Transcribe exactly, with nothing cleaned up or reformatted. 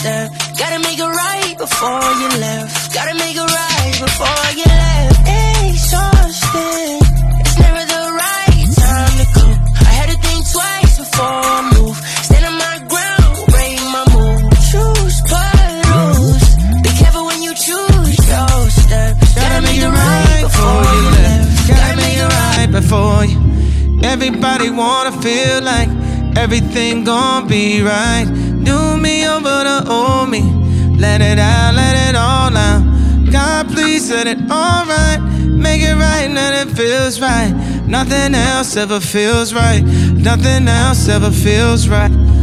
step. Gotta make it right before you left. Gotta make it right before you left. Exhausted, it's never the right time to go. I had to think twice before I move. Stand on my ground, break my mood. Choose puddles, be careful when you choose your steps. Gotta make it right before you left. Gotta make it right before you. Everybody wanna feel like everything gon' be right. Do me over to owe me. Let it out, let it all out. God, please set it all right. Make it right, and it feels right. Nothing else ever feels right. Nothing else ever feels right.